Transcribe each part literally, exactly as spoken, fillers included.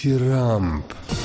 Дифирамб.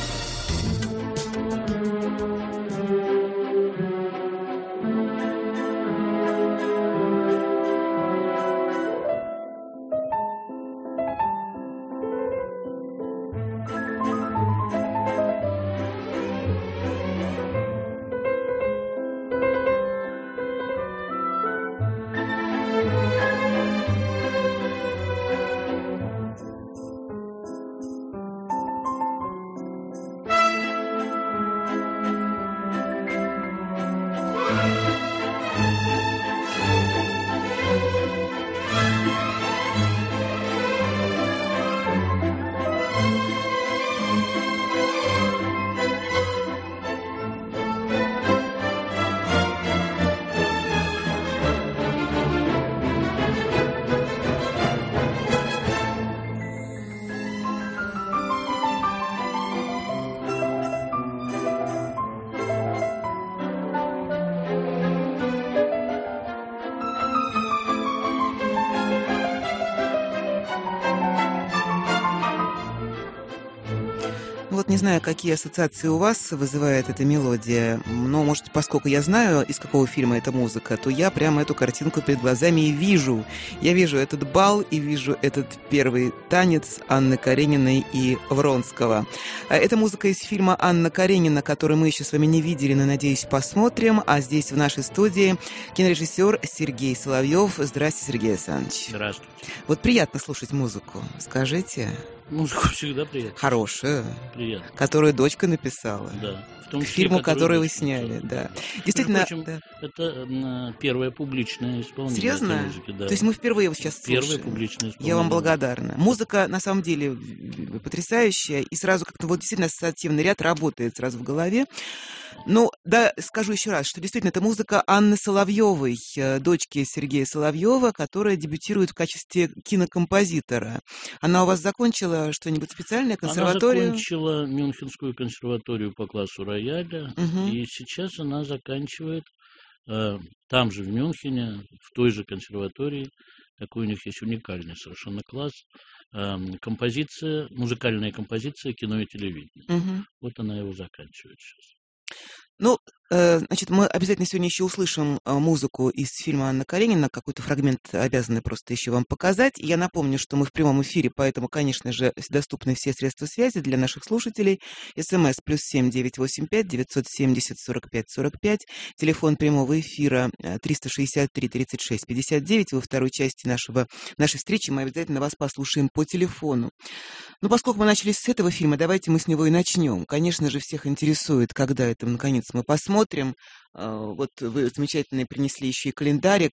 Вот не знаю, какие ассоциации у вас вызывает эта мелодия, но, может, поскольку я знаю, из какого фильма эта музыка, то я прямо эту картинку перед глазами и вижу. Я вижу этот бал и вижу этот первый танец Анны Карениной и Вронского. Это музыка из фильма «Анна Каренина», который мы еще с вами не видели, но, надеюсь, посмотрим. А здесь, в нашей студии, кинорежиссер Сергей Соловьев. Здравствуйте, Сергей Александрович. Здравствуйте. Вот приятно слушать музыку. Скажите. Музыку всегда приятно. Хорошую. Приятно. Которую дочка написала. Да. В том К числе, фильму, который вы написала. сняли, да. Между Действительно, прочим, да. это м, первое публичное исполнение Серьезно? этой музыки. Да. То есть мы впервые его сейчас Первое слушаем. публичное исполнение. Я вам благодарна. Музыка, на самом деле, потрясающая, и сразу как-то вот действительно ассоциативный ряд работает сразу в голове. Ну, да, скажу еще раз, что действительно это музыка Анны Соловьевой, дочки Сергея Соловьева, которая дебютирует в качестве кинокомпозитора. Она у вас закончила что-нибудь специальное, консерваторию? Она закончила Мюнхенскую консерваторию по классу рояля, Угу. и сейчас она заканчивает э, там же, в Мюнхене, в той же консерватории. Такой у них есть уникальный совершенно класс. Э, композиция, музыкальная композиция, кино и телевидение. Угу. Вот она его заканчивает сейчас. Ну, э, значит, мы обязательно сегодня еще услышим э, музыку из фильма «Анна Каренина». Какой-то фрагмент обязаны просто еще вам показать. И я напомню, что мы в прямом эфире, поэтому, конечно же, доступны все средства связи для наших слушателей. СМС плюс семь девятьсот восемьдесят пять девятьсот семьдесят сорок пять сорок пять. Телефон прямого эфира триста шестьдесят три тридцать шесть пятьдесят девять. Во второй части нашего, нашей встречи мы обязательно вас послушаем по телефону. Ну, поскольку мы начали с этого фильма, давайте мы с него и начнем. Конечно же, всех интересует, когда это, наконец, мы посмотрим. Вот вы замечательно принесли еще и календарик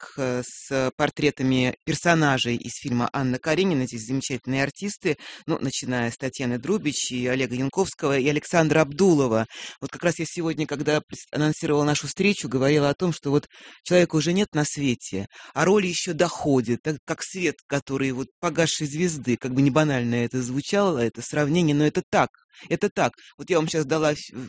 с портретами персонажей из фильма «Анна Каренина». Здесь замечательные артисты, ну, начиная с Татьяны Друбич и Олега Янковского и Александра Абдулова. Вот как раз я сегодня, когда анонсировала нашу встречу, говорила о том, что вот человека уже нет на свете, а роли еще доходят, так как свет, который вот погасшей звезды, как бы не банально это звучало, это сравнение, но это так. Это так. Вот я вам сейчас дала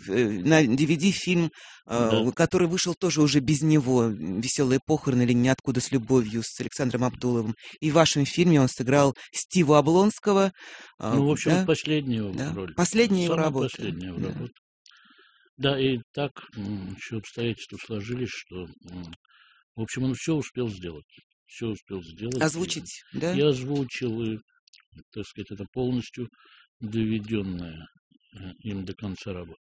на ди ви ди фильм, да, который вышел тоже уже без него, «Веселые похороны» или «Ниоткуда с любовью» с Александром Абдуловым. И в вашем фильме он сыграл Стиву Облонского. Ну, в общем, да? последняя его Да. роль. Последняя его Самая работа. последняя его Да. работа. Да, и так еще обстоятельства сложились, что, в общем, он все успел сделать. Все успел сделать. Озвучить, и, да? И озвучил, и, так сказать, это полностью доведенная им до конца работа.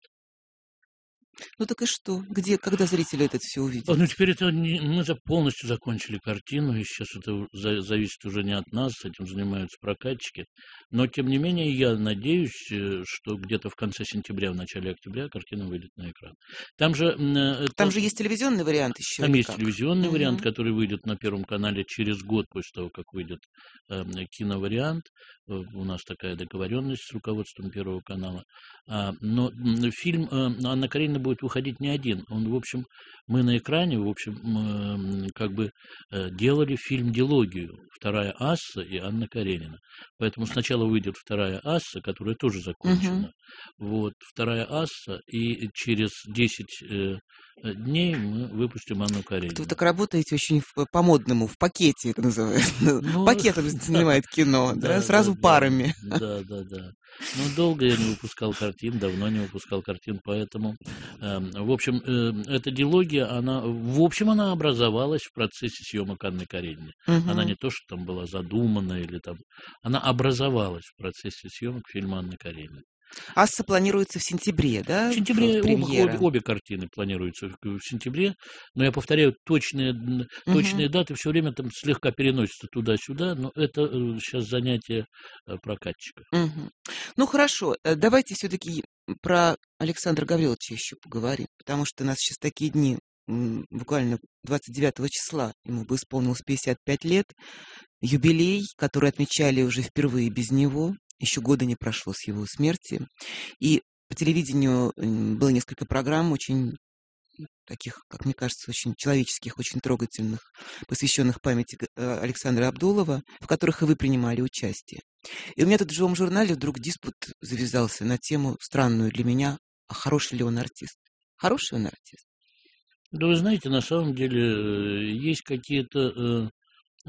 Ну так и что? Где, когда зрители это все увидят? Ну, теперь это не, мы за, полностью закончили картину, и сейчас это за, зависит уже не от нас, этим занимаются прокатчики. Но, тем не менее, я надеюсь, что где-то в конце сентября, в начале октября картина выйдет на экран. Там же... Это, Там же есть телевизионный вариант еще? Там есть как? телевизионный угу. вариант, который выйдет на Первом канале через год после того, как выйдет э, киновариант. У нас такая договоренность с руководством Первого канала. А, но фильм э, «Анна Каренина» будет выходить не один. Он, в общем, мы на экране, в общем, э, как бы э, делали фильм-дилогию. Вторая «Асса» и «Анна Каренина». Поэтому сначала выйдет вторая «Асса», которая тоже закончена. Uh-huh. Вот, вторая «Асса», и через десять э, дней мы выпустим «Анну Каренину». Вы так работаете очень в, по-модному, в пакете это называется. Ну, Пакетом снимает кино, да? Да, Сразу прям парами. Да, да, да. Ну, долго я не выпускал картин, давно не выпускал картин, поэтому, э, в общем, э, эта дилогия, она, в общем, она образовалась в процессе съемок Анны Карениной. Мгм. Она не то, что там была задумана или там, она образовалась в процессе съемок фильма Анны Карениной. Асса планируется в сентябре, В да, в сентябре оба, обе, премьера? обе картины планируются в, в сентябре, но я повторяю, точные, н- Мгм. точные даты все время там слегка переносятся туда-сюда, но это э, сейчас занятие э, прокатчиков. Мгм. Ну хорошо, э, давайте все-таки про Александра Гавриловича еще поговорим, потому что у нас сейчас такие дни, м, буквально двадцать девятого числа ему бы исполнилось пятьдесят пять лет, юбилей, который отмечали уже впервые без него, еще года не прошло с его смерти, и по телевидению м, было несколько программ очень таких, как мне кажется, очень человеческих, очень трогательных, посвященных памяти Г- э, Александра Абдулова, в которых и вы принимали участие. И у меня тут в живом журнале вдруг диспут завязался на тему странную для меня, а хороший ли он артист? Хороший он артист? Да вы знаете, на самом деле э, есть какие-то э, э,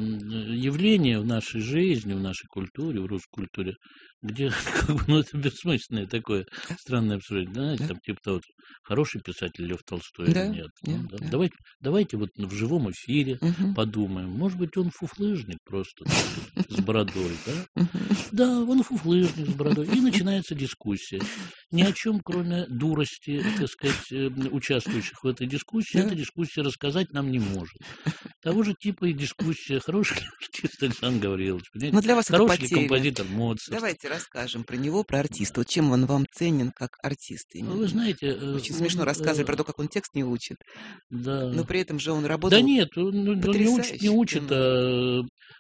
явления в нашей жизни, в нашей культуре, в русской культуре, где как бы, ну, это бессмысленное такое странное обсуждение. Знаете, Да, там типа того, хороший писатель Лев Толстой или да, нет. да, Ну, да. да. Давайте, давайте вот в живом эфире Мгм. подумаем. Может быть, он фуфлыжник просто, так сказать, с бородой, да? Мгм. Да, он фуфлыжник с бородой. И начинается дискуссия. Ни о чем, кроме дурости, так сказать, э, участвующих в этой дискуссии, Да. эта дискуссия рассказать нам не может. Того же типа и дискуссия. Хороший ли артист Александр Гаврилович, понимаете? Но для вас это Хороший ли потеря. композитор Моцарт? Давайте расскажем про него, про артиста. Вот чем он вам ценен как артист Вы именно? знаете, э, Очень смешно он... рассказывали э, про то, как он текст не учит, но Да. при этом же он Да работал нет, он, ну, он не учит, не потрясающе учит, тенор. а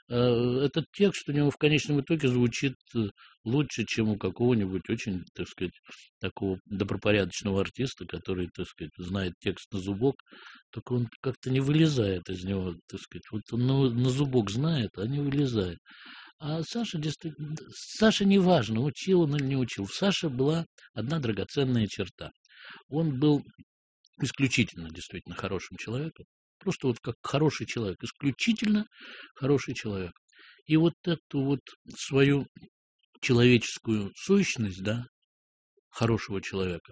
э, этот текст у него в конечном итоге звучит э, лучше, чем у какого-нибудь очень, так сказать, такого добропорядочного артиста, который, так сказать, знает текст на зубок, только он как-то не вылезает из него, так сказать. Вот он на, на зубок знает, а не вылезает. А Саша действительно, Саша не важно, учил он или не учил. В Саше была одна драгоценная черта. Он был исключительно действительно хорошим человеком. Просто вот как хороший человек, исключительно хороший человек. И вот эту вот свою человеческую сущность, да, хорошего человека,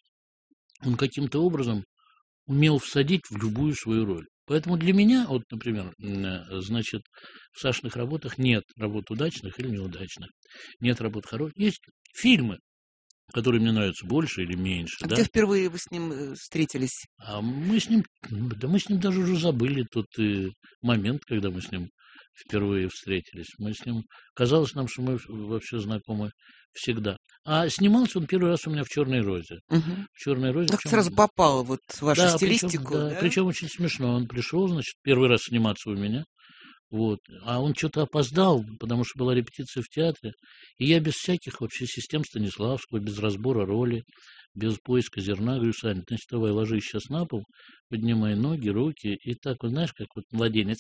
он каким-то образом умел всадить в любую свою роль. Поэтому для меня, вот, например, м, э, значит, в Сашиных работах нет работ удачных или неудачных, нет работ хороших. Есть фильмы, которые мне нравятся больше или меньше, А где да. впервые вы с ним э, встретились? А мы с ним, да мы с ним даже уже забыли тот э, момент, когда мы с ним впервые встретились. Мы с ним, казалось нам, что мы вообще знакомы всегда. А снимался он первый раз у меня в «Черной розе». Мгм. В «Черной розе», Как сразу причем, попал вот в вашу да, причем, стилистику, да, да? причем очень смешно. Он пришел, значит, первый раз сниматься у меня. Вот. А он что-то опоздал, потому что была репетиция в театре. И я без всяких вообще систем Станиславского, без разбора роли, без поиска зерна, говорю, Саня, значит, давай ложись сейчас на пол, поднимай ноги, руки, и так, вот знаешь, как вот младенец.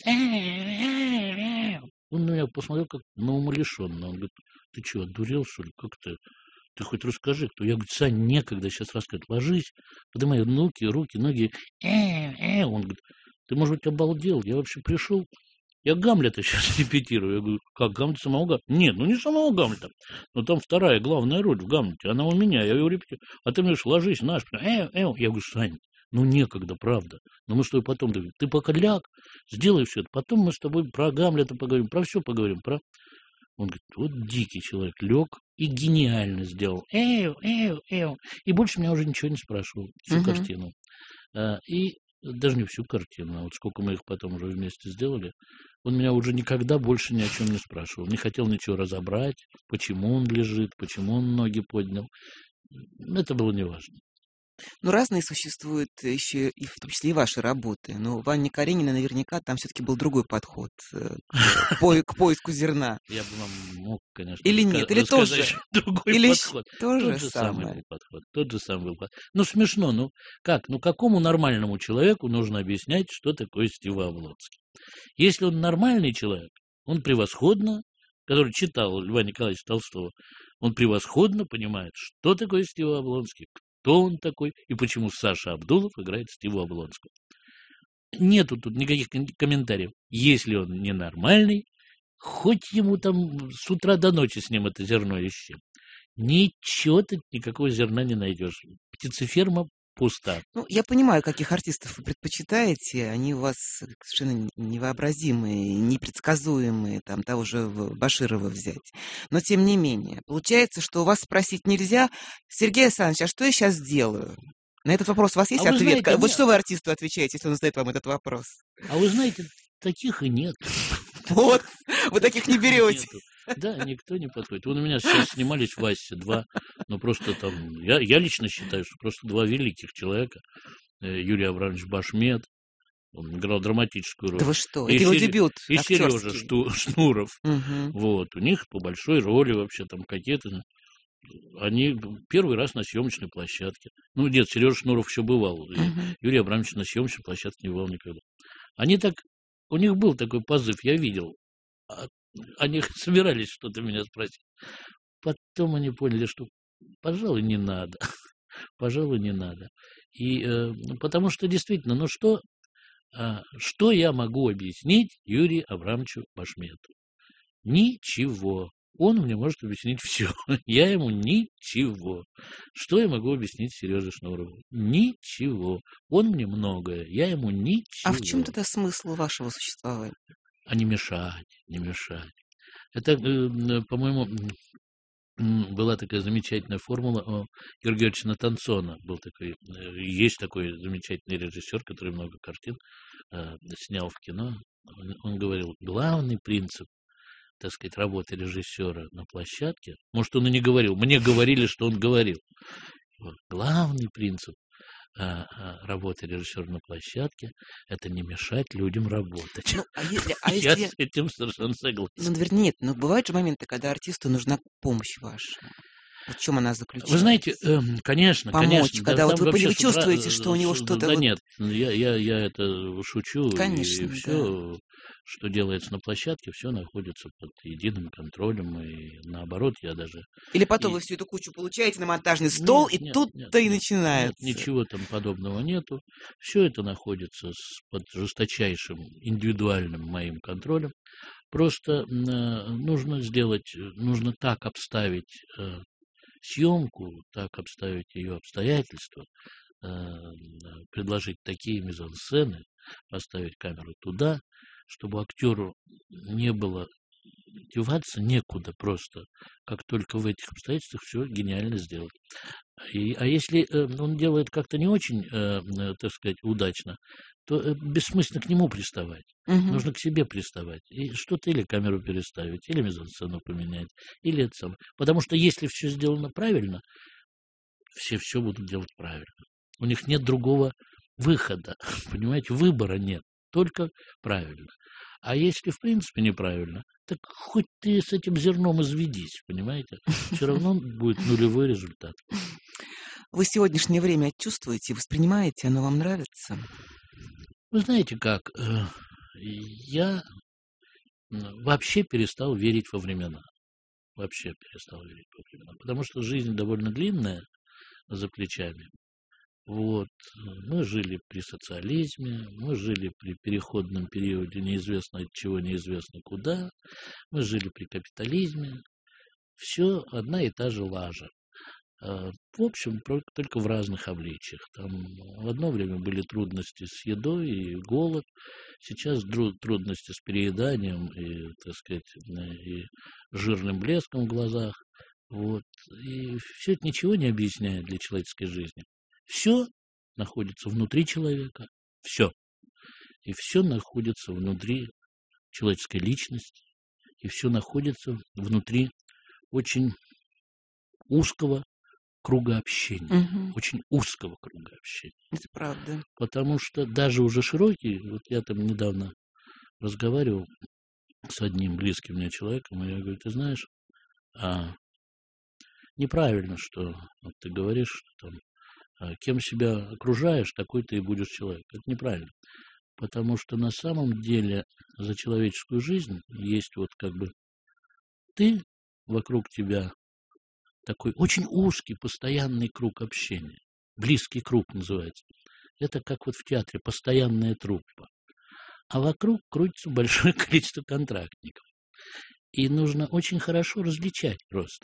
Он на меня посмотрел как на умалишенного. Он говорит, ты что, одурел, что ли? Как ты? Ты хоть расскажи, кто. Я говорю, Сань, некогда сейчас рассказать. Ложись, поднимай ноги, руки, ноги. Он говорит, ты, может быть, обалдел? Я вообще пришел, я Гамлета сейчас репетирую. Я говорю, как, Гамлет самого Гамлета? Нет, ну не самого Гамлета. Но там вторая главная роль в Гамлете. Она у меня, я ее репетирую. А ты мне говоришь, ложись, наш. Э, э. Я говорю, Сань, ну некогда, правда. Но мы с тобой потом, ты пока ляг, сделай все это. Потом мы с тобой про Гамлета поговорим, про все поговорим. Про... Он говорит, вот дикий человек, лег и гениально сделал. Эу, эу, эу. И больше меня уже ничего не спрашивал всю Мгм. картину. А, и даже не всю картину, а вот сколько мы их потом уже вместе сделали, он меня уже никогда больше ни о чем не спрашивал. Не хотел ничего разобрать, почему он лежит, почему он ноги поднял. Это было неважно. Ну, разные существуют еще, и в том числе и ваши работы. Но у Вани Карениной наверняка там все-таки был другой подход э, к, пое- к поиску зерна. Я бы вам мог, конечно, Или раска- нет? Или рассказать тоже? еще другой Или щ- подход. то Тот же же самый самое? был подход. Тот же самый был подход. Ну, смешно. Ну, как? Ну, какому нормальному человеку нужно объяснять, что такое Стив Облонский? Если он нормальный человек, он превосходно, который читал Льва Николаевича Толстого, он превосходно понимает, что такое Стив Облонский, кто он такой и почему Саша Абдулов играет Стива Облонского. Нету тут никаких кон- комментариев. Если он ненормальный, хоть ему там с утра до ночи с ним это зерно ищи. Ничего ты, никакого зерна не найдешь. Птицеферма пуста. Ну, я понимаю, каких артистов вы предпочитаете. Они у вас совершенно невообразимые, непредсказуемые, там того же Баширова взять. Но тем не менее, получается, что у вас спросить нельзя: Сергей Александрович, а что я сейчас делаю? На этот вопрос у вас есть А вы ответ? знаете, Вот не- что вы артисту отвечаете, если он задает вам этот вопрос? А вы знаете, таких и нет. Вот, вы таких не берете. Нету. Да, никто не подходит. Вон у меня сейчас снимались в Васе два, ну просто там, я, я лично считаю, что просто два великих человека. Э, Юрий Абрамович Башмет, он играл драматическую роль. Да вы что, И это его Серё- дебют И Сережа актерский. Шту- Шнуров. Мгм. Вот, у них по большой роли вообще там какие-то... Они первый раз на съемочной площадке. Ну, нет, Сережа Шнуров еще бывал. И Мгм. Юрий Абрамович на съемочной площадке не бывал никогда. Они так... У них был такой позыв, я видел. А- Они собирались что-то меня спросить. Потом они поняли, что, пожалуй, не надо. Пожалуй, не надо. И э, ну, потому что действительно, ну что, а, что я могу объяснить Юрию Абрамовичу Башмету? Ничего. Он мне может объяснить все. Я ему ничего. Что я могу объяснить Сереже Шнурову? Ничего. Он мне многое. Я ему ничего. А в чем тогда смысл вашего существования? А не мешать, не мешать. Это, э, м, по-моему, м, была такая замечательная формула у Георгия Георгиевича Натансона. Был такой, э, есть такой замечательный режиссер, который много картин э, снял в кино. Он, он говорил, главный принцип, так сказать, работы режиссера на площадке, может, он и не говорил, мне говорили, что он говорил. Вот, главный принцип а, а, работы режиссера на площадке — это не мешать людям работать. Ну, а если, а Я если... с этим совершенно Ну, согласен. наверное, нет, но бывают же моменты, когда артисту нужна помощь ваша. Вот в чем она Вы знаете, заключается? эм, конечно, Помочь, конечно, да, когда вот там вы, пони- вообще вы с утра, чувствуете, э, что у него с- что-то да вот... нет, я, я, я это шучу, Конечно, и да. все, что делается на площадке, все находится под единым контролем, и наоборот, я даже... Или потом И... вы всю эту кучу получаете на монтажный стол, Нет, и нет, нет, тут-то и нет, нет, начинается. ничего там подобного нету. Все это находится с, под жесточайшим индивидуальным моим контролем. Просто м, э, нужно сделать, э, нужно так обставить э, съемку, так обставить ее обстоятельства, э, предложить такие мизансцены, поставить камеру туда, чтобы актеру не было деваться некуда просто, как только в этих обстоятельствах все гениально сделать. И, а если э, он делает как-то не очень, э, э, так сказать, удачно, то э, бессмысленно к нему приставать. Мгм. Нужно к себе приставать. И что-то или камеру переставить, или мизансцену поменять, или это самое. Потому что если все сделано правильно, все все будут делать правильно. У них нет другого выхода, понимаете, выбора нет, только правильно. А если в принципе неправильно, так хоть ты с этим зерном изведись, понимаете, все равно будет нулевой результат. Вы сегодняшнее время чувствуете, воспринимаете, оно вам нравится? Вы знаете как, э, я м, вообще перестал верить во времена. Вообще перестал верить во времена. Потому что жизнь довольно длинная за плечами. Вот. Мы жили при социализме, мы жили при переходном периоде неизвестно от чего, неизвестно куда, мы жили при капитализме. Все одна и та же лажа. А, В общем, про- только в разных обличиях. Там в одно время были трудности с едой и голод, сейчас дру- трудности с перееданием и, так сказать, э, и жирным блеском в глазах. Вот. И все это ничего не объясняет для человеческой жизни. Все находится внутри человека, все. И все находится внутри человеческой личности, и все находится внутри очень узкого круга общения, Мгм. очень узкого круга общения. Это правда. Потому что даже уже широкий, вот я там недавно разговаривал с одним близким мне человеком, и я говорю, ты знаешь, а, неправильно, что вот ты говоришь, что там, а, кем себя окружаешь, такой ты и будешь человек. Это неправильно. Потому что на самом деле за человеческую жизнь есть вот как бы ты, вокруг тебя такой очень узкий, постоянный круг общения. Близкий круг называется. Это как вот в театре постоянная труппа. А вокруг крутится большое количество контрактников. И нужно очень хорошо различать просто,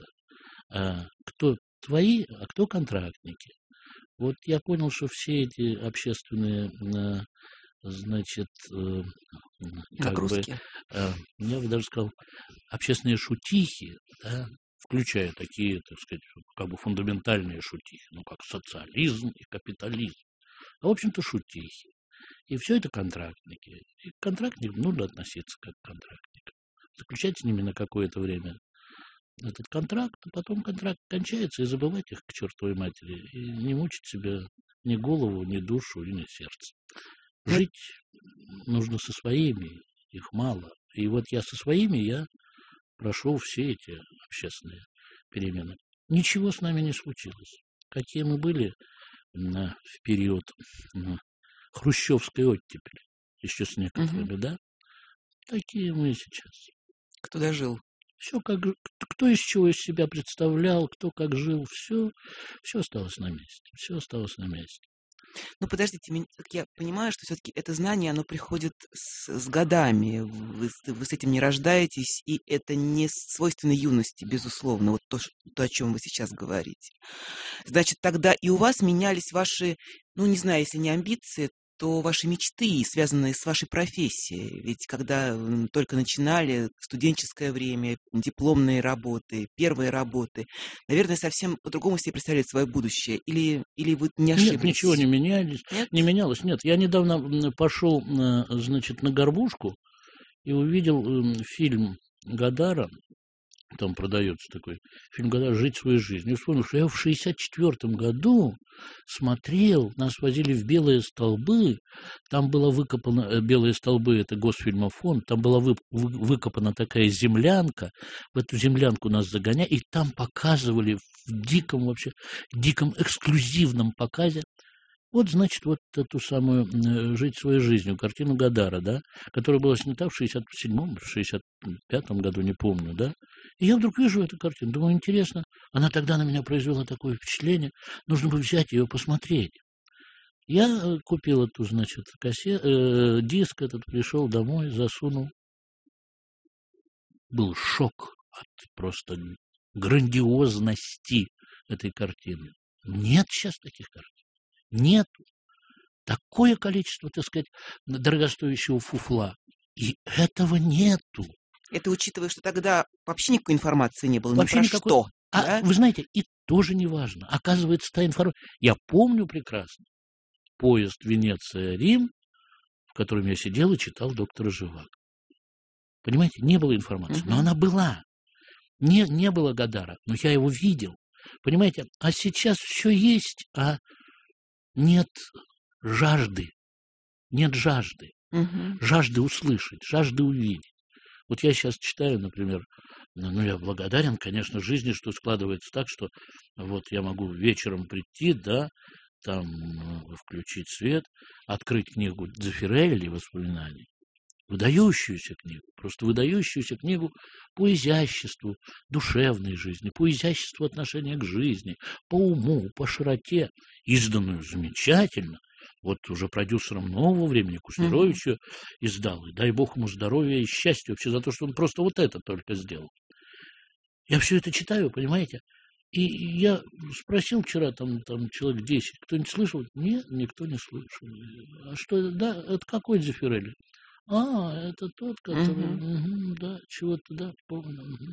а, кто твои, а кто контрактники. Вот я понял, что все эти общественные, а, значит, э, как бы, Нагрузки. а, я бы даже сказал, общественные шутихи, да, включая такие, так сказать, как бы фундаментальные шутихи, ну, как социализм и капитализм. А, в общем-то, шутихи. И все это контрактники. И к контрактникам нужно относиться как к контрактникам. Заключать с ними на какое-то время этот контракт, а потом контракт кончается, и забывать их к чертовой матери. И не мучить себе ни голову, ни душу, и ни сердце. Жить нужно со своими, их мало. И вот я со своими, я прошел все эти общественные перемены. Ничего с нами не случилось. Какие мы были на, в период на, хрущевской оттепели, еще с некоторыми, угу. да? Такие мы сейчас. Кто дожил? Все как, кто из чего из себя представлял, кто как жил, все, все осталось на месте, все осталось на месте. Ну, подождите, как я понимаю, что все-таки это знание, оно приходит с, с годами. Вы, вы с этим не рождаетесь, и это не свойственно юности, безусловно, вот то, то, о чем вы сейчас говорите. Значит, тогда и у вас менялись ваши, ну, не знаю, если не амбиции, то ваши мечты, связанные с вашей профессией. Ведь когда только начинали студенческое время, дипломные работы, первые работы, наверное, совсем по-другому себе представляли свое будущее. Или, или вы не ошиблись? Нет, ничего не менялись. Нет? Не менялось. Нет, я недавно пошел, значит, на Горбушку и увидел фильм Годара. Там продается такой фильм «Года жить свою жизнь». И вспомнил, что я в шестьдесят четвёртом году смотрел, нас возили в Белые столбы, там была выкопана, Белые столбы, это Госфильмофонд, там была вы, вы, выкопана такая землянка, в эту землянку нас загоняли, и там показывали в диком вообще, диком эксклюзивном показе, вот, значит, вот эту самую «Жить своей жизнью», картину Годара, да, которая была снята в шестьдесят седьмом, в шестьдесят пятом году, не помню, да. И я вдруг вижу эту картину, думаю, интересно, она тогда на меня произвела такое впечатление, нужно бы взять ее посмотреть. Я купил эту, значит, кассет, э, диск этот, пришел домой, засунул. Был шок от просто грандиозности этой картины. Нет сейчас таких картин. Нету. Такое количество, так сказать, дорогостоящего фуфла. И этого нету. Это учитывая, что тогда вообще никакой информации не было, вообще ни про никакой... что. А да? Вы знаете, и тоже не важно. Оказывается, та информация... Я помню прекрасно поезд Венеция-Рим, в котором я сидел и читал доктора Живаго. Понимаете, не было информации, угу. но она была. Не, не было Годара, но я его видел. Понимаете, а сейчас все есть, а нет жажды, нет жажды, угу. жажды услышать, жажды увидеть. Вот я сейчас читаю, например, ну, я благодарен, конечно, жизни, что складывается так, что вот я могу вечером прийти, да, там включить свет, открыть книгу Дзефирелли «Воспоминаний», выдающуюся книгу, просто выдающуюся книгу по изяществу душевной жизни, по изяществу отношения к жизни, по уму, по широте, изданную замечательно. Вот уже продюсером «Нового времени» Кушнировичу mm-hmm. издал. И дай бог ему здоровья и счастья вообще за то, что он просто вот это только сделал. Я все это читаю, понимаете? И я спросил вчера, там, там человек десять, кто-нибудь слышал? Нет, никто не слышал. А что, да, это какой Дзефирелли? А, это тот, который, угу. Угу, да, чего-то, да, помню. Угу.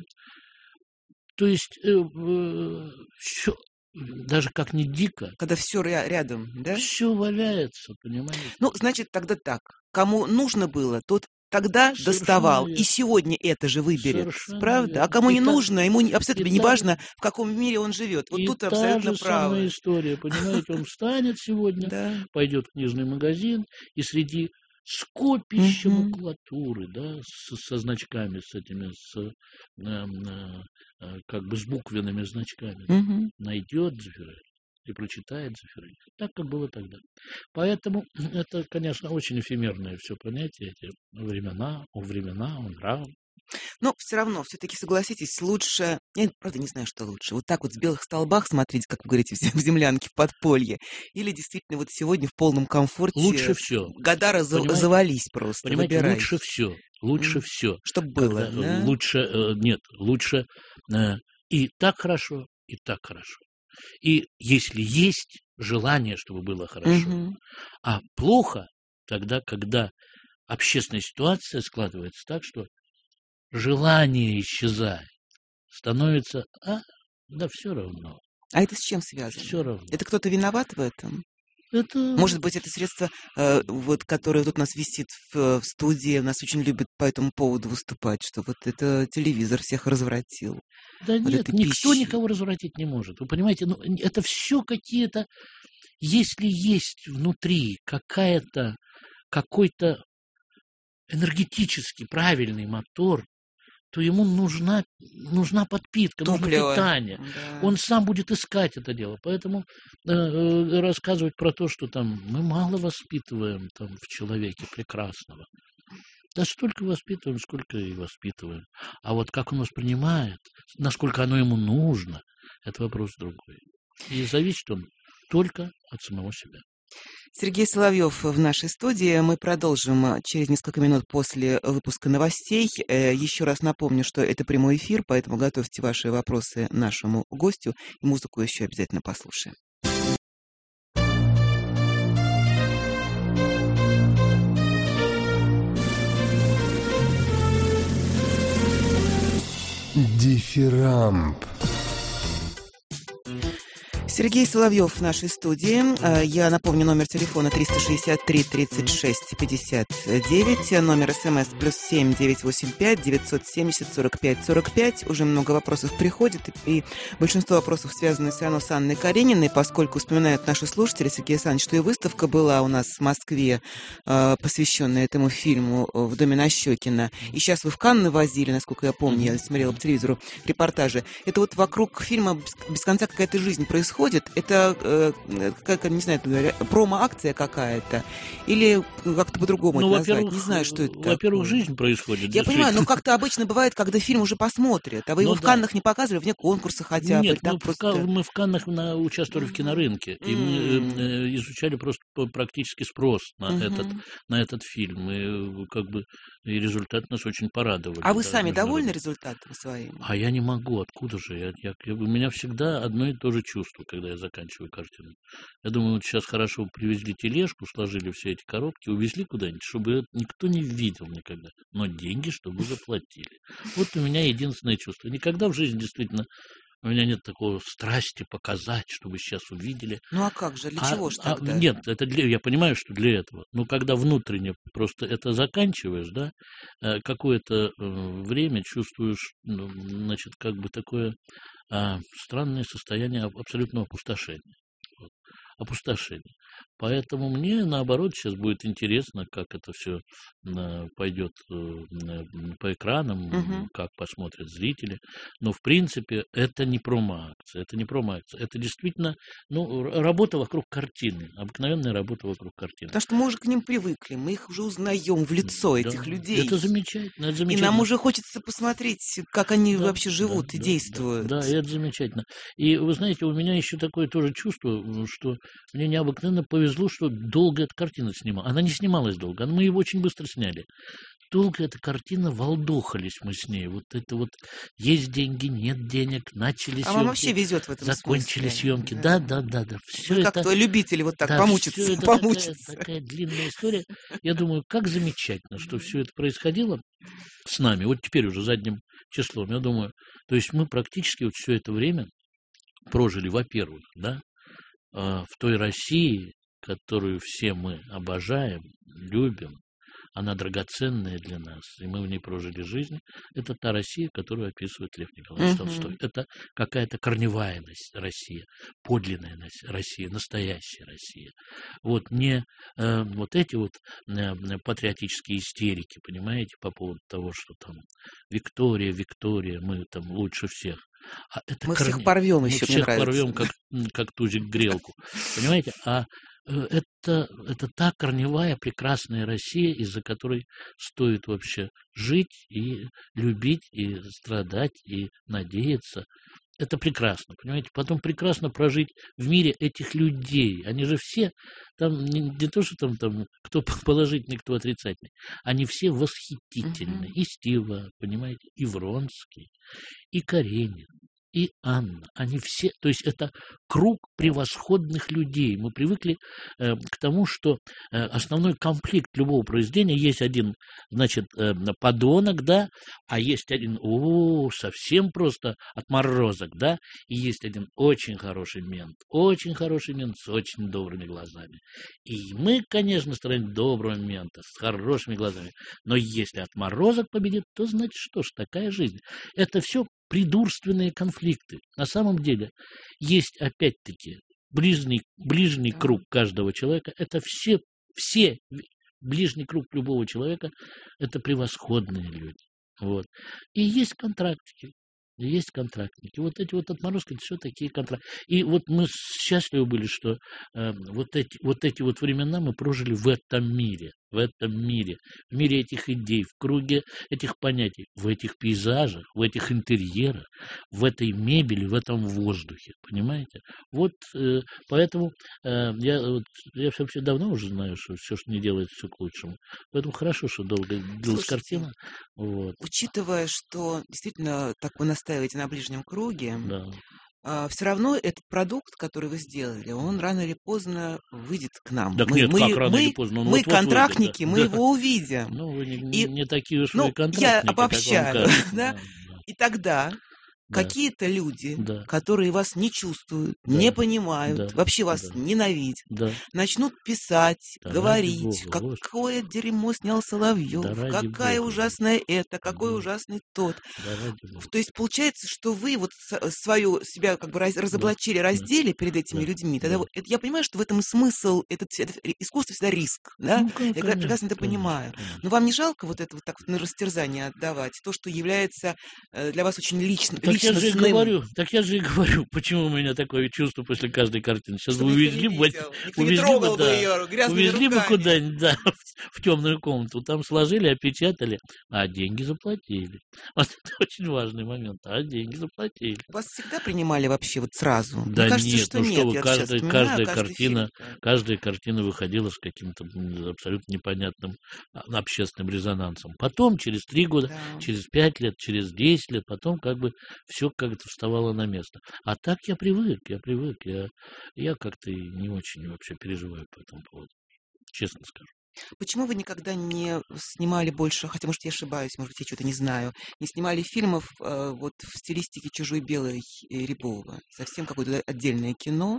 То есть, э, э, все, даже как ни дико. Когда все рядом, да? Все валяется, понимаете? Ну, значит, тогда так. Кому нужно было, тот тогда совершенно доставал. Верно. И сегодня это же выберет, совершенно правда? Верно. А кому и не та, нужно, ему абсолютно не важно, в каком мире он живет. Вот и тут та абсолютно же правы. Самая история, понимаете? Он встанет сегодня, пойдет в книжный магазин, и среди скопища uh-huh. макулатуры, да, с, со значками, с этими, с, э, э, как бы с буквенными значками, uh-huh. найдет Дзефирелли и прочитает Дзефирелли. Так, как было тогда. Поэтому это, конечно, очень эфемерное все понятие, эти времена, о времена, о нравах. Но все равно, все-таки, согласитесь, лучше... Я, правда, не знаю, что лучше. Вот так вот в белых столбах смотреть, как вы говорите, в землянке, в подполье. Или действительно вот сегодня в полном комфорте... Лучше все. Годара за... завались просто. Понимаете, выбирайте. лучше все. лучше М. все. Чтоб было, Когда, э, да? лучше, э, нет, лучше э, и так хорошо, и так хорошо. И если есть желание, чтобы было хорошо, Мгм. а плохо тогда, когда общественная ситуация складывается так, что желание исчезает, становится, а, да все равно, А это с чем все связано? равно. Это кто-то виноват в этом? Это, Может быть, это средство, э, вот, которое тут у нас висит в, в студии, нас очень любят по этому поводу выступать, что вот это телевизор всех развратил, да вот нет, этой никто пищей. никого развратить не может. Вы понимаете, ну, н- это все какие-то, если есть внутри какая-то, какой-то энергетически правильный мотор, то ему нужна, нужна подпитка, нужно Топливо, питание. да. Он сам будет искать это дело. Поэтому э, э, рассказывать про то, что там мы мало воспитываем там, в человеке прекрасного. Да столько воспитываем, сколько и воспитываем. А вот как он воспринимает, насколько оно ему нужно, это вопрос другой. И зависит он только от самого себя. Сергей Соловьев в нашей студии. Мы продолжим э, через несколько минут после выпуска новостей. Э, Еще раз напомню, что это прямой эфир, поэтому готовьте ваши вопросы нашему гостю, и музыку еще обязательно послушаем. Дифирамб. Сергей Соловьев в нашей студии. Э, Я напомню, номер телефона триста шестьдесят три тридцать шесть пятьдесят девять, номер смс плюс семь девятьсот восемьдесят пять девятьсот семьдесят сорок пять сорок пять. Уже много вопросов приходит, и большинство вопросов связаны все равно с Анной Карениной, поскольку вспоминают наши слушатели, Сергей Александрович, что и выставка была у нас в Москве, э, посвященная этому фильму в доме Нащекина. И сейчас вы в Канны возили, насколько я помню, я смотрела по телевизору репортажи. Это вот вокруг фильма без, без конца какая-то жизнь происходит. Это, э, как, не знаю, промо-акция какая-то? Или как-то по-другому Ну, это назвать? во-первых, Не знаю, что это во-первых, такое. жизнь происходит. Я понимаю, но действительно. как-то обычно бывает, когда фильм уже посмотрят, а вы его Ну в да. Каннах не показывали, вне конкурса хотя бы, или Нет, так мы в, просто... Ка- мы в Каннах на- участвовали в Мгм. кинорынке, и мы М. э, изучали просто по- практически спрос на этот, Мгм. на этот фильм. И э, как бы и результаты нас очень порадовали. А вы да, сами довольны международные. результатом своим? А я не могу, откуда же? Я, я- я- у меня всегда одно и то же чувство, когда я заканчиваю картину. Я думаю, вот сейчас хорошо привезли тележку, сложили все эти коробки, увезли куда-нибудь, чтобы это никто не видел никогда. Но деньги, чтобы заплатили. Вот у меня единственное чувство. Никогда в жизни действительно у меня нет такого страсти показать, чтобы сейчас увидели. Ну а как же, для А, чего ж а, тогда? нет, это для, я понимаю, что для этого. Но когда внутренне просто это заканчиваешь, да, э, какое-то э, время чувствуешь, ну, значит, как бы такое а, странное состояние аб- абсолютного опустошения. Вот. Опустошение. Поэтому мне, наоборот, сейчас будет интересно, как это все пойдет э, м, по экранам, Мгм. как посмотрят зрители. Но, в принципе, это не промо-акция. Это не промо-акция. Это действительно ну, р- работа вокруг картины. Обыкновенная работа вокруг картины. Потому что мы уже к ним привыкли, мы их уже узнаем в лицо, Да, этих людей. это замечательно, это И нам замечательно. уже хочется посмотреть, как они Да, вообще да, живут и да, действуют. да, да, и это замечательно. И вы знаете, у меня еще такое тоже чувство, м, что мне необыкновенно повезло, что долго эта картина снималась. Она не снималась долго, мы его очень быстро сняли. Долго эта картина, волдухались мы с ней. Вот это вот есть деньги, нет денег, начали А вам вообще съемки, везет в этом закончили смысле. съемки. Да. Да, да, да, да. Все Вы как это, то любители вот так да, помучиться, все это такая, помучиться. такая длинная история. Я думаю, как замечательно, что все это происходило с нами. Вот теперь уже задним числом, я думаю. То есть мы практически вот все это время прожили, во-первых, да, а, в той России, которую все мы обожаем, любим, она драгоценная для нас, и мы в ней прожили жизнь. Это та Россия, которую описывает Лев Николаевич Мгм. Толстой. Это какая-то корневая нас- Россия, подлинная нас- Россия, настоящая Россия. Вот не э, вот эти вот э, патриотические истерики, понимаете, по поводу того, что там Виктория, Виктория, мы там лучше всех. А это Мы всех корне- порвем мы еще, мне всех нравится. порвем, как, м, как тузик грелку. Понимаете? А э, это, это та корневая прекрасная Россия, из-за которой стоит вообще жить и любить, и страдать, и надеяться. Это прекрасно, понимаете? Потом прекрасно прожить в мире этих людей. Они же все, там не, не то, что там, там кто положительный, кто отрицательный. Они все восхитительны. Мгм. И Стива, понимаете, и Вронский, и Каренин, и Анна. Они все, то есть это круг превосходных людей. Мы привыкли э, к тому, что э, основной конфликт любого произведения есть один, значит, э, подонок, да, а есть один, о, совсем просто отморозок, да, и есть один очень хороший мент, очень хороший мент с очень добрыми глазами. И мы, конечно, стороне доброго мента с хорошими глазами. Но если отморозок победит, то значит что ж, такая жизнь. Это все придурственные конфликты. На самом деле есть опять-таки ближний, ближний Да. круг каждого человека. Это все, все ближний круг любого человека – это превосходные люди. Вот. И есть контрактики. И есть контрактники. Вот эти вот отморозки, это все такие контракты. И вот мы счастливы были, что э, вот, эти, вот эти вот времена мы прожили в этом мире. В этом мире. В мире этих идей, в круге этих понятий, в этих пейзажах, в этих интерьерах, в этой мебели, в этом воздухе. Понимаете? Вот э, поэтому э, я, вот, я вообще давно уже знаю, что все, что не делается, все к лучшему. Поэтому хорошо, что долго длилась Слушайте, картина. Вот. учитывая, что действительно так вы настаиваете на ближнем круге, Да. все равно этот продукт, который вы сделали, он рано или поздно выйдет к нам. Так Мы, нет, мы, как рано или мы, поздно? Он мы вот-вот выйдет, контрактники, да. мы Да. его увидим. Ну, вы не, И, не такие уж ну, вы я контрактники, как вам обобщаю, кажется. да? Да, И тогда да, какие-то люди, да, которые вас не чувствуют, не да, понимают, да, вообще вас да, ненавидят, да. начнут писать, Да ради говорить, бога, Господи. какое дерьмо снял Да Соловьев, ради какая бога. ужасная это, какой Да, ужасный тот. да ради бога. То есть получается, что вы вот с- свою себя как бы раз- Да, разоблачили, да, раздели перед этими да, людьми. Тогда да. вот это- я понимаю, что в этом и смысл, этот, это искусство всегда риск, да? Ну, как, Я пре- прекрасно конечно, это конечно, понимаю. конечно. Но вам не жалко вот это вот так вот на растерзание отдавать? То, что является э, для вас очень лично, Так я же и личностным. говорю, так я же и говорю, почему у меня такое чувство после каждой картины. Сейчас бы Чтобы никто не увезли бы, видел, никто не увезли бы, трогал бы да, ее грязными увезли бы руками. куда-нибудь, да, в, в темную комнату, там сложили, опечатали, а деньги заплатили. Вот это очень важный момент, а деньги заплатили. Вас всегда принимали вообще вот сразу? Да Мне кажется, нет, что ну нет. что вы, Я вот сейчас каждая, вспоминаю каждая каждый картина, фильм. Да. каждая картина выходила с каким-то м, абсолютно непонятным а, общественным резонансом. Потом, через три года, Да. через пять лет, через десять лет, потом как бы все как-то вставало на место. А так я привык, я привык, я, я как-то и не очень вообще переживаю по этому поводу, честно скажу. Почему вы никогда не снимали больше, хотя, может, я ошибаюсь, может быть, я что-то не знаю, не снимали фильмов э, вот в стилистике «Чужой белой» и Рябова? Совсем какое-то отдельное кино?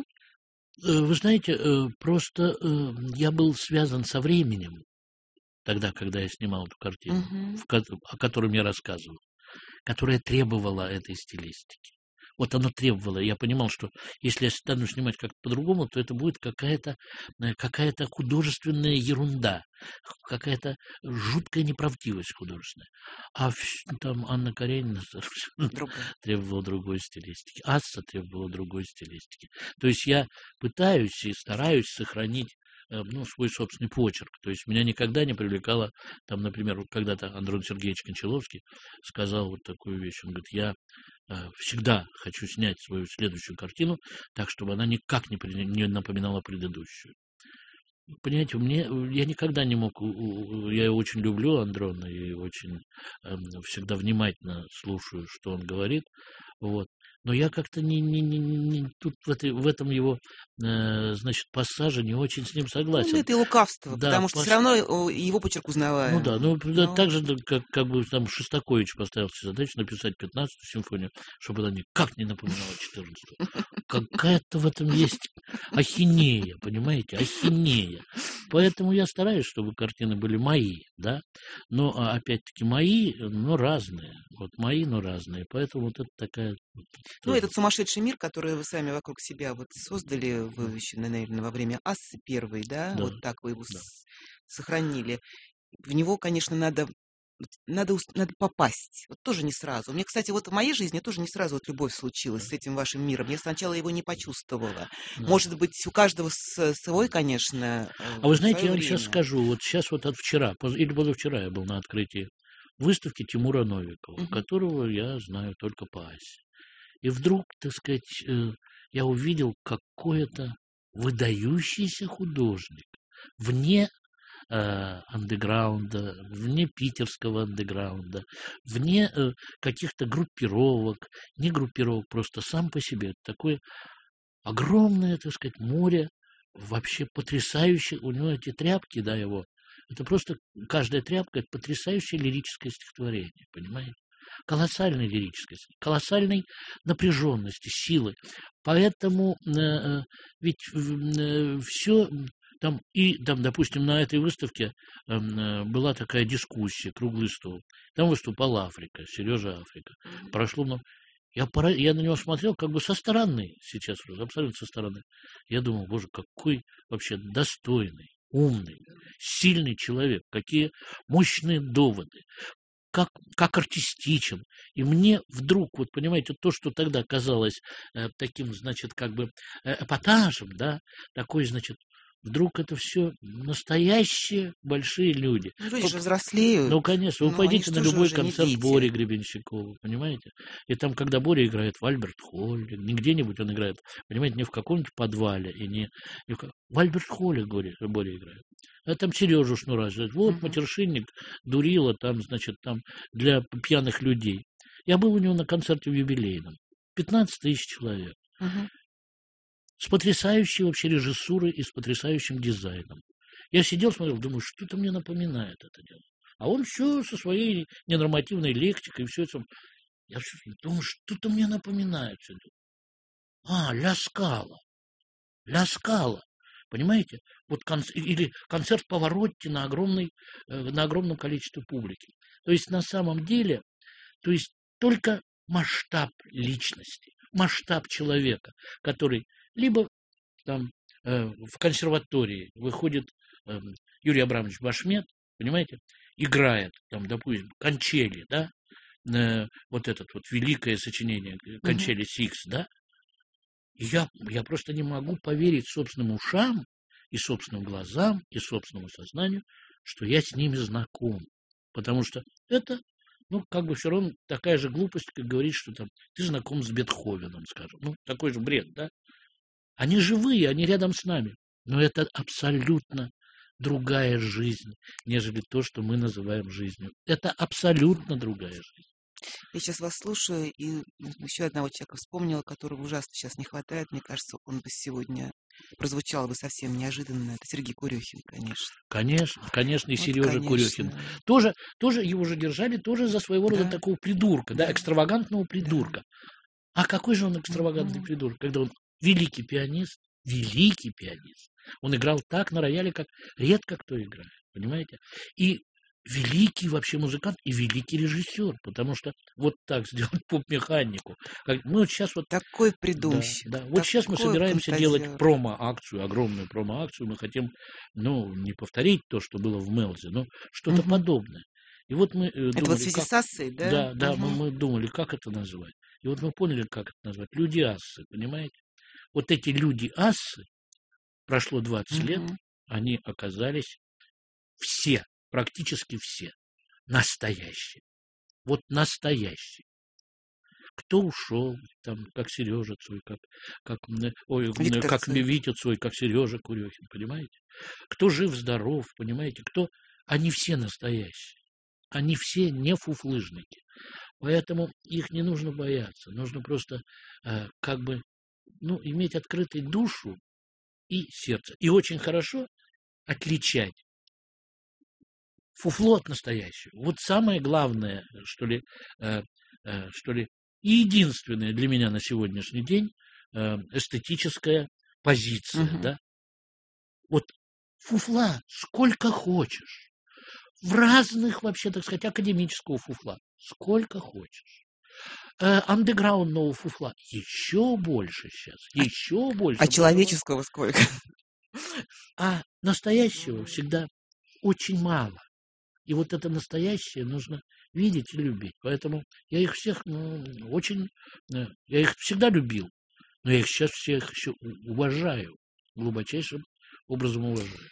Э, Вы знаете, э, просто э, я был связан со временем тогда, когда я снимал эту картину, Мгм. в ко- о котором я рассказывал, которая требовала этой стилистики. Вот оно требовало. Я понимал, что если я стану снимать как-то по-другому, то это будет какая-то э, какая-то художественная ерунда, какая-то жуткая неправдивость художественная. А вс- там Анна Каренина совершенно Другое. требовала другой стилистики. Асса требовала другой стилистики. То есть я пытаюсь и стараюсь сохранить э, ну, свой собственный почерк. То есть меня никогда не привлекало, там, например, вот когда-то Андрон Сергеевич Кончаловский сказал вот такую вещь. Он говорит, я э, всегда хочу снять свою следующую картину так, чтобы она никак не, при- не напоминала предыдущую. Понимаете, мне, я никогда не мог, у- у- я его очень люблю, Андрона, и очень эм, всегда внимательно слушаю, что он говорит, вот. Но я как-то не, не, не, не- тут в, этой, в этом его, э, значит, пассаже не очень с ним Ну, согласен. это и лукавство, Да, потому что пос- все равно о, его почерк ну узнаваем. да, ну да, Но так же, да, как, как бы там Шостакович поставил себе задачу написать пятнадцатую симфонию, чтобы она никак не напоминала четырнадцатую. Какая-то в этом есть ахинея, понимаете, ахинея. Поэтому я стараюсь, чтобы картины были мои, да, но а, опять-таки мои, но разные. Вот мои, но разные. Поэтому вот это такая вот ну, тоже. этот сумасшедший мир, который вы сами вокруг себя вот создали, вы еще, наверное, во время Ассы первой, да, Да, вот так вы его да. с- сохранили. В него, конечно, надо вот надо, ус- надо попасть. Вот тоже не сразу. Мне, кстати, вот в моей жизни тоже не сразу вот любовь случилась с этим вашим миром. Я сначала его не почувствовала. Да. Может быть, у каждого с- свой, конечно, э, А вы знаете, свое я вам сейчас время. скажу, вот сейчас вот от вчера, поз- или позавчера я был на открытии выставки Тимура Новикова, Мгм. которого я знаю только по Асе. И вдруг, так сказать, э, я увидел какой-то выдающийся художник вне э, андеграунда, вне питерского андеграунда, вне э, каких-то группировок, не группировок, просто сам по себе. Такое огромное, так сказать, море, вообще потрясающее. У него эти тряпки, да, его, это просто каждая тряпка — это потрясающее лирическое стихотворение, понимаете? Колоссальной лирическости, колоссальной напряженности, силы. Поэтому э, э, ведь э, все там, и там, допустим, на этой выставке э, э, была такая дискуссия, круглый стол. Там выступала Африка, Сережа Африка. Прошло много. Я, пора... я на него смотрел как бы со стороны сейчас, абсолютно со стороны. Я думал, боже, какой вообще достойный, умный, сильный человек, какие мощные доводы. Как, как артистичен. И мне вдруг, вот понимаете, то, что тогда казалось э, таким, значит, как бы э, эпатажем, да, такой, значит, вдруг это все настоящие большие люди. Ну, люди же взрослеют. Ну, конечно, вы Ну, пойдите на любой концерт дети. Бори Гребенщикова, понимаете? И там, когда Боря играет в Альберт-Холле, не где-нибудь он играет, понимаете, не в каком-нибудь подвале, и не, не в, в Альберт-Холле Боря играет. А там Сережу Шнура, вот uh-huh. матершинник, дурила, там, значит, там для пьяных людей. Я был у него на концерте в юбилейном. пятнадцать тысяч человек. Uh-huh. С потрясающей вообще режиссурой и с потрясающим дизайном. Я сидел, смотрел, думаю, что-то мне напоминает это дело. А он все со своей ненормативной лексикой, все это. Я все думаю, что-то мне напоминает. А, Ля Скала. Ля Скала. Понимаете? Вот конц... Или концерт Паваротти на, огромной, э, на огромном количестве публики. То есть на самом деле, то есть только масштаб личности, масштаб человека, который либо там э, в консерватории выходит э, Юрий Абрамович Башмет, понимаете, играет там, допустим, Кончели, да, э, вот это вот великое сочинение Кончели Сикс, да. Я, я просто не могу поверить собственным ушам и собственным глазам и собственному сознанию, что я с ними знаком. Потому что это, ну, как бы все равно такая же глупость, как говорить, что там ты знаком с Бетховеном, скажем. Ну, такой же бред, да? Они живые, они рядом с нами. Но это абсолютно другая жизнь, нежели то, что мы называем жизнью. Это абсолютно другая жизнь. Я сейчас вас слушаю, и еще одного человека вспомнила, которого ужасно сейчас не хватает. Мне кажется, он бы сегодня прозвучал бы совсем неожиданно. Это Сергей Курехин, конечно. Конечно, конечно, и вот, Сережа конечно. Курехин. Тоже, тоже его же держали тоже за своего рода да. такого придурка, да, да, экстравагантного придурка. Да. А какой же он экстравагантный mm-hmm. придурок, когда он великий пианист, великий пианист. Он играл так на рояле, как редко кто играет, понимаете? И великий вообще музыкант и великий режиссер, потому что вот так сделать поп-механику. Как, ну, вот сейчас вот... Такой придумщик. Да, да. Вот сейчас мы собираемся фантазер. делать промо-акцию, огромную промо-акцию. Мы хотим, ну, не повторить то, что было в Мелзе, но что-то угу. подобное. И вот мы думали, это вот в связи как... с Ассой, да? Да, да, угу. мы, мы думали, как это назвать. И вот мы поняли, как это назвать. Люди-ассы, понимаете? Вот эти люди-ассы, прошло двадцать угу. лет, они оказались все, практически все, настоящие. Вот настоящие. Кто ушел, там, как Сережа Цой, как, как, ой, как Цой. Витя Цой, как Сережа Курехин, понимаете? Кто жив-здоров, понимаете? Кто... Они все настоящие. Они все не фуфлыжники. Поэтому их не нужно бояться. Нужно просто э, как бы ну, иметь открытой душу и сердце. И очень хорошо отличать фуфло от настоящего. Вот самое главное, что ли, э, э, что ли, и единственное для меня на сегодняшний день э, эстетическая позиция, угу. да. Вот фуфла сколько хочешь. В разных, вообще, так сказать, академического фуфла. Сколько хочешь. Э, андеграундного фуфла еще больше сейчас. Еще а, больше. А человеческого сколько? А настоящего всегда очень мало. И вот это настоящее нужно видеть и любить. Поэтому я их всех ну, очень... Я их всегда любил. Но я их сейчас всех еще уважаю. Глубочайшим образом уважаю.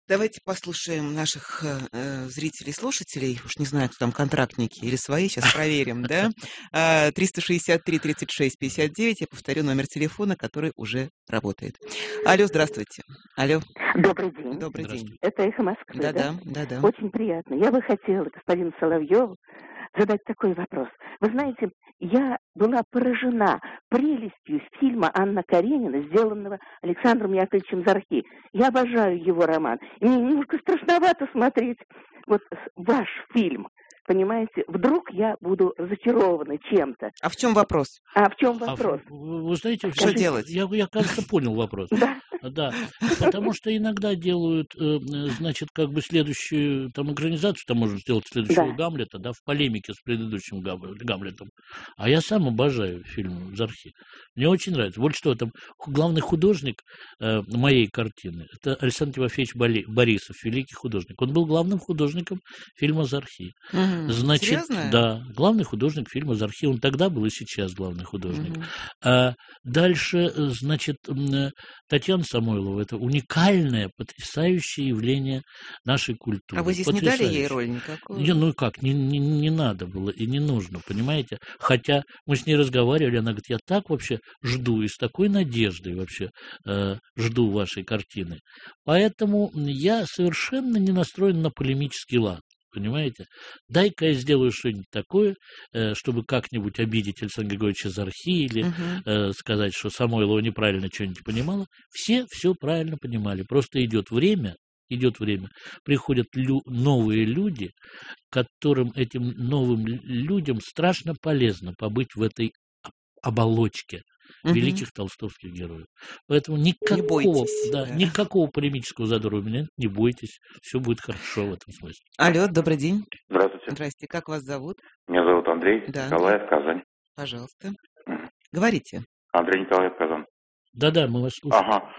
Давайте послушаем наших э, зрителей, слушателей. Уж не знаю, кто там, контрактники или свои, сейчас проверим, да? А, триста шестьдесят три тридцать шесть пятьдесят девять, я повторю номер телефона, который уже работает. Алло, здравствуйте. Алло. Добрый день. Добрый день. Это «Эхо Москвы», да? Да-да, да-да. Очень приятно. Я бы хотела господину Соловьеву задать такой вопрос. Вы знаете, я была поражена прелестью фильма «Анна Каренина», сделанного Александром Яковлевичем Зархи. Я обожаю его роман. И мне немножко страшновато смотреть вот ваш фильм. Понимаете, вдруг я буду разочарована чем-то. А в чем вопрос? А в чем А вопрос? в- вы знаете, Что все- делать? Я, я, кажется, понял вопрос. Да. Да, потому что иногда делают, э, э, значит, как бы следующую там экранизацию, там можно сделать следующего Да. Гамлета, да, в полемике с предыдущим Гам- Гамлетом. А я сам обожаю фильм Зархи. Мне очень нравится. Вот что там, ху- главный художник э, моей картины, это Александр Тимофеевич Боли- Борисов, великий художник. Он был главным художником фильма Зархи. Мгм. Значит, Серьезно? да, главный художник фильма «Зархи». Он тогда был и сейчас главный художник. Мгм. А дальше, э, значит, м, э, Татьяна Самойлова – это уникальное, потрясающее явление нашей культуры. А вы здесь не дали ей Потрясающее. роль никакую? Не, ну как, не, не, не надо было и не нужно, понимаете? Хотя мы с ней разговаривали, она говорит, я так вообще жду и с такой надеждой вообще э, жду вашей картины. Поэтому я совершенно не настроен на полемический лад. Понимаете? Дай-ка я сделаю что-нибудь такое, э, чтобы как-нибудь обидеть Александра Григорьевича Зархи или Мгм. э, сказать, что Самойлова неправильно что-нибудь понимала. Все все правильно понимали. Просто идет время, идет время, приходят лю- новые люди, которым этим новым л- людям страшно полезно побыть в этой об- оболочке Мгм. великих толстовских героев. Поэтому Не никакого, бойтесь. да, Да. никакого полемического задора у меня нет, не бойтесь, все будет хорошо в этом смысле. Алло, добрый день. Здравствуйте. Здрасте, как вас зовут? Меня зовут Андрей Да. Николаев, Казань. Пожалуйста. Мгм. Говорите. Андрей Николаев, Казань. Да-да, мы вас слушаем. Ага.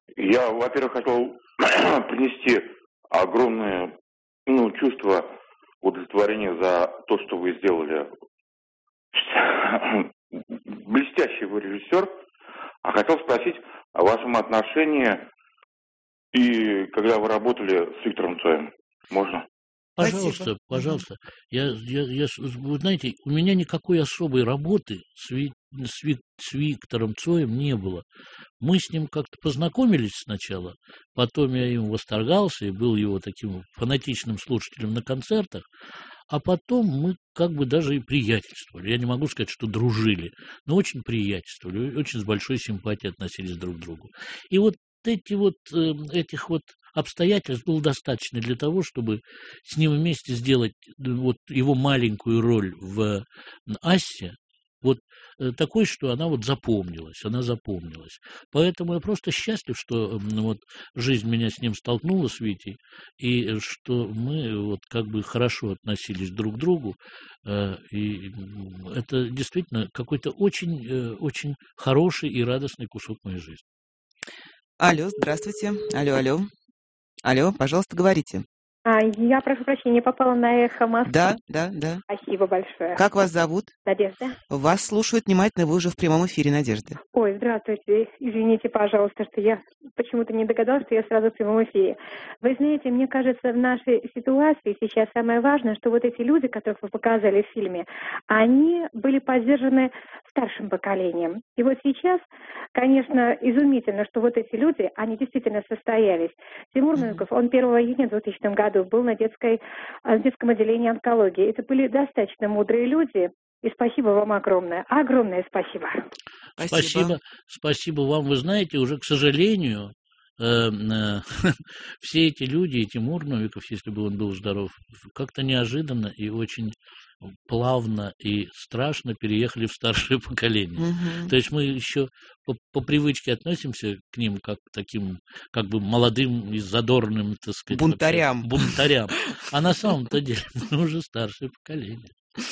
Я, во-первых, хотел принести огромное ну, чувство удовлетворения за то, что вы сделали. Блестящий вы режиссер. А хотел спросить о вашем отношении и когда вы работали с Виктором Цоем. Можно? Пожалуйста, Спасибо. пожалуйста. Я, я, я, с- вы знаете, у меня никакой особой работы с, Ви- с, Ви- с Виктором Цоем не было. Мы с ним как-то познакомились сначала, потом я им восторгался и был его таким фанатичным слушателем на концертах, а потом мы как бы даже и приятельствовали. Я не могу сказать, что дружили, но очень приятельствовали, очень с большой симпатией относились друг к другу. И вот эти вот, э, этих вот обстоятельств было достаточно для того, чтобы с ним вместе сделать э, вот его маленькую роль в Ассе, вот э, такой, что она вот запомнилась, она запомнилась. Поэтому я просто счастлив, что м, вот жизнь меня с ним столкнула, с Витей, и э, что мы вот как бы хорошо относились друг к другу, э, и м, это действительно какой-то очень, э, очень хороший и радостный кусок моей жизни. Алло, здравствуйте. Алло, алло. Алло, пожалуйста, говорите. А, я прошу прощения, попала на «Эхо Москвы». Да, да, да. Спасибо большое. Как вас зовут? Надежда. Вас слушают внимательно, вы уже в прямом эфире, Надежда. Ой, здравствуйте. Извините, пожалуйста, что я почему-то не догадалась, что я сразу в прямом эфире. Вы знаете, мне кажется, в нашей ситуации сейчас самое важное, что вот эти люди, которых вы показали в фильме, они были поддержаны старшим поколением. И вот сейчас, конечно, изумительно, что вот эти люди, они действительно состоялись. Тимур Мюков, он первого июня двухтысячного года был на детской, в детском отделении онкологии. Это были достаточно мудрые люди. И спасибо вам огромное. Огромное спасибо. Спасибо, спасибо вам. Вы знаете, уже, к сожалению, э, э, все эти люди, и Тимур Новиков, если бы он был здоров, как-то неожиданно и очень плавно и страшно переехали в старшее поколение. Мгм. То есть мы еще по, по привычке относимся к ним как к таким, как бы молодым и задорным, так сказать, Бунтарям. вообще, бунтарям. А на самом-то деле мы уже старшее поколение.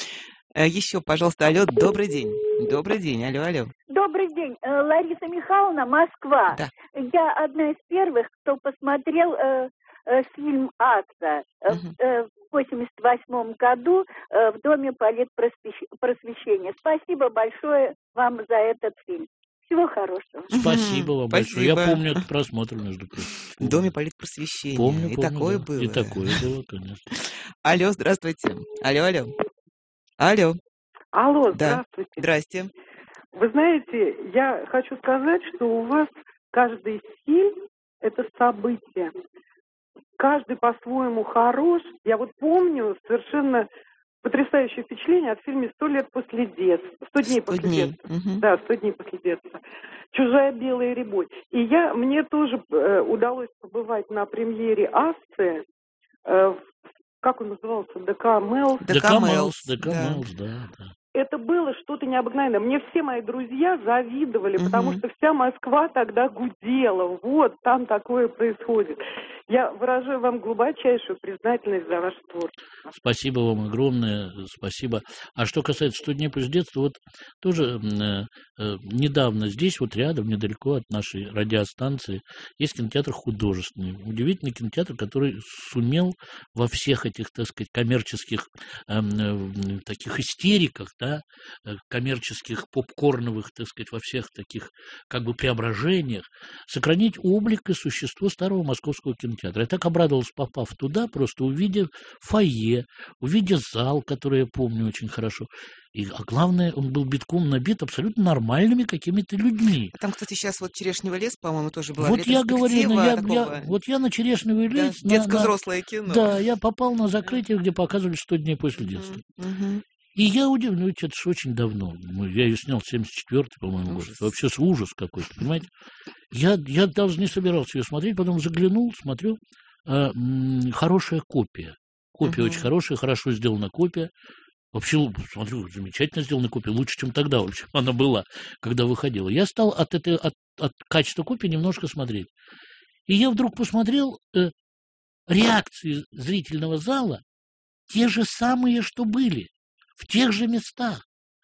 Э, Еще, пожалуйста, алло, добрый день. Добрый день, алло, алло. Добрый день, Э, Лариса Михайловна, Москва. Да. Я одна из первых, кто посмотрел э, э, фильм «Асса» э, Мгм. э, в восемьдесят восьмом году э, в Доме политпросвещения. Спасибо большое вам за этот фильм. Всего хорошего. Спасибо вам большое. Я Спасибо. помню этот просмотр, между прочим. В Доме политпросвещения. Помню, И помню, такое да. было. И такое было, конечно. Алло, здравствуйте. Алло, алло. Алло, Алло, да. здравствуйте. Здрасте. Вы знаете, я хочу сказать, что у вас каждый фильм – это событие. Каждый по-своему хорош. Я вот помню совершенно потрясающее впечатление от фильма «Сто лет после детства». «Сто дней Сто после дней. детства». Мгм. Да, «Сто дней после детства». «Чужая белая рябой». И я, мне тоже э, удалось побывать на премьере «Асты», э, в- как он назывался, ДК «Мелс». ДК ДК Мэлс, Мэлс, ДК да. Мэлс, да, да. Это было что-то необыкновенное. Мне все мои друзья завидовали, потому Мгм. что вся Москва тогда гудела. Вот, там такое происходит. Я выражаю вам глубочайшую признательность за ваше творчество. Спасибо вам огромное, спасибо. А что касается «Сто дней после детства», вот тоже м, э, э, недавно здесь, вот рядом, недалеко от нашей радиостанции, есть кинотеатр художественный. Удивительный кинотеатр, который сумел во всех этих, так сказать, коммерческих эм, э, таких истериках, да, э, коммерческих попкорновых, так сказать, во всех таких как бы преображениях сохранить облик и существо старого московского кинотеатра. Я так обрадовался, попав туда, просто увидев фойе, увидев зал, который я помню очень хорошо. И, а главное, он был битком набит абсолютно нормальными какими-то людьми. А там, кстати, сейчас вот «Черешневый лес», по-моему, тоже была Вот я говорю, ну, ретроспектива я, такого, я- вот я на Черешневый да, лес, на- на- детско-взрослое кино. да, я попал на закрытие, где показывали «Сто дней после детства». Мгм. Мгм. И я удивлен, ну, ведь это же очень давно. Ну, я ее снял в семьдесят четвёртый, по-моему, год. Ужас. Это вообще с- ужас какой-то, понимаете? Я, я даже не собирался ее смотреть, потом заглянул, смотрю, а, м, хорошая копия. Копия Мгм. очень хорошая, хорошо сделана копия. Вообще, лу- смотрю, замечательно сделана копия, лучше, чем тогда, в общем, она была, когда выходила. Я стал от, этой, от, от качества копии немножко смотреть. И я вдруг посмотрел э, реакции зрительного зала, те же самые, что были, в тех же местах.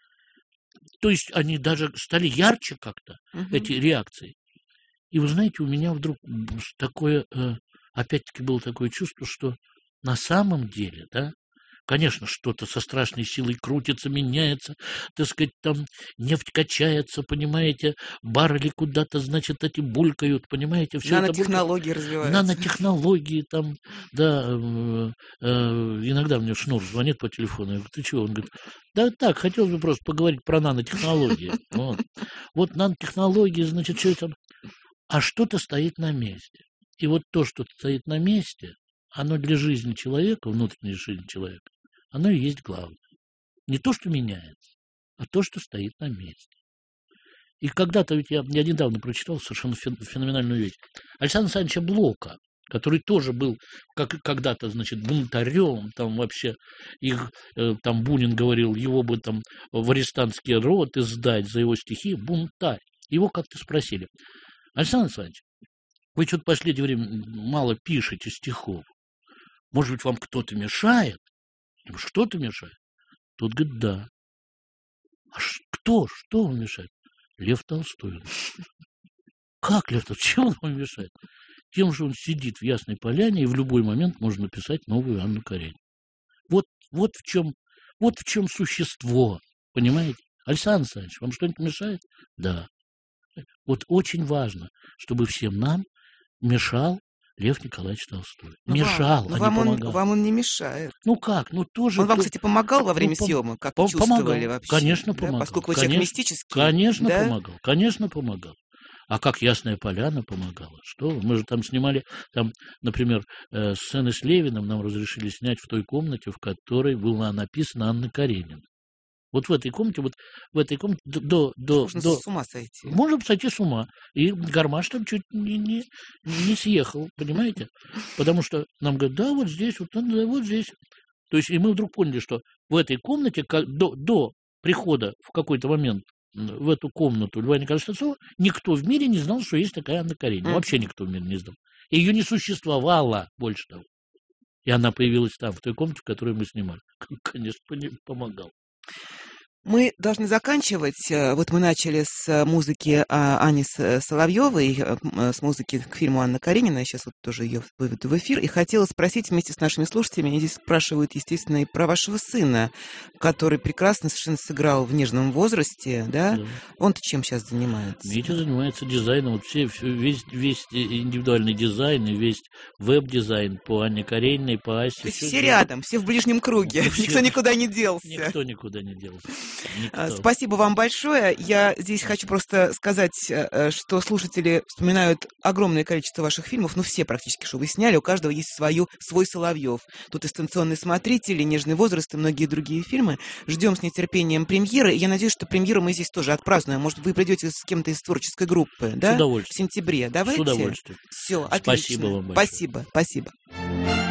То есть они даже стали ярче как-то, Мгм. эти реакции. И вы знаете, у меня вдруг м, с- такое, э, опять-таки было такое чувство, что на самом деле, да, конечно, что-то со страшной силой крутится, меняется, так сказать, там нефть качается, понимаете, баррели куда-то, значит, эти булькают, понимаете, все это булькает. Нанотехнологии развиваются. Нанотехнологии там, да, э, э, иногда мне Шнур звонит по телефону, я говорю, ты чего? Он говорит, да так, хотелось бы просто поговорить про нанотехнологии. Вот, вот нанотехнологии, значит, что это? А что-то стоит на месте. И вот то, что стоит на месте, оно для жизни человека, внутренней жизни человека, оно и есть главное. Не то, что меняется, а то, что стоит на месте. И когда-то, ведь я, я недавно прочитал совершенно фен- феноменальную вещь. Александра Александровича Блока, который тоже был как, когда-то, значит, бунтарем, там вообще, их, э, там Бунин говорил, его бы там в арестантские роты сдать за его стихи, бунтарь. Его как-то спросили, Александр Александрович, вы что-то в последнее время мало пишете стихов, может быть, вам кто-то мешает? Я говорю, что-то мешает? Тот говорит, да. А ш- кто? Что вам мешает? Лев Толстой. Как Лев Толстой? Чем он вам мешает? Тем, что он сидит в Ясной Поляне, и в любой момент можно написать новую Анну Каренину. Вот, вот, в чем, вот в чем существо, понимаете? Александр Александрович, вам что-нибудь мешает? Да. Вот очень важно, чтобы всем нам мешал Лев Николаевич Толстой. Ну, Мешал, вам, ну, а вам не он, помогал. вам он не мешает. Ну как? Ну тоже... Он вам, то- кстати, помогал во время ну, пом- съемок, как пом- вы чувствовали помогал. вообще? Конечно, да? помогал. Поскольку вы человек Конечно, мистический. Конечно, да? помогал. Конечно, помогал. А как Ясная Поляна помогала? Что вы? Мы же там снимали, там, например, э, сцены с Левиным нам разрешили снять в той комнате, в которой была написана Анна Каренина. Вот в этой комнате, вот в этой комнате до... до, Можно до с ума сойти. можно сойти с ума. И Гармаш там чуть не, не, не съехал, понимаете? Потому что нам говорят, да, вот здесь, вот, да, вот здесь. То есть, и мы вдруг поняли, что в этой комнате, как, до, до прихода в какой-то момент в эту комнату Льва Николаевича Толстого, никто в мире не знал, что есть такая Анна Каренина. Мгм. Вообще никто в мире не знал. И ее не существовало, больше того. И она появилась там, в той комнате, в которой мы снимали. Конечно, пони- помогал. Мы должны заканчивать. Вот мы начали с музыки Ани Соловьевой, с музыки к фильму Анна Каренина. Я сейчас вот тоже ее выведу в эфир. И хотела спросить вместе с нашими слушателями, они здесь спрашивают, естественно, и про вашего сына, который прекрасно совершенно сыграл в нежном возрасте, да? Да. Он-то чем сейчас занимается? Митя занимается дизайном. Вот все, весь, весь индивидуальный дизайн и весь веб-дизайн по Анне Карениной, по Асе. То есть все, все рядом, все в ближнем круге. Все. Никто никуда не делся. Никто никуда не делся. Никто. Спасибо вам большое. Я здесь хочу просто сказать, что слушатели вспоминают огромное количество ваших фильмов, ну все практически, что вы сняли, у каждого есть свою, свой Соловьев. Тут и «Станционный смотритель», и «Нежный возраст», и многие другие фильмы. Ждем с нетерпением премьеры. И я надеюсь, что премьеру мы здесь тоже отпразднуем. Может, вы придете с кем-то из творческой группы, да? С удовольствием. В сентябре. Давайте. С удовольствием. Все, отлично. Спасибо вам большое. Спасибо, спасибо.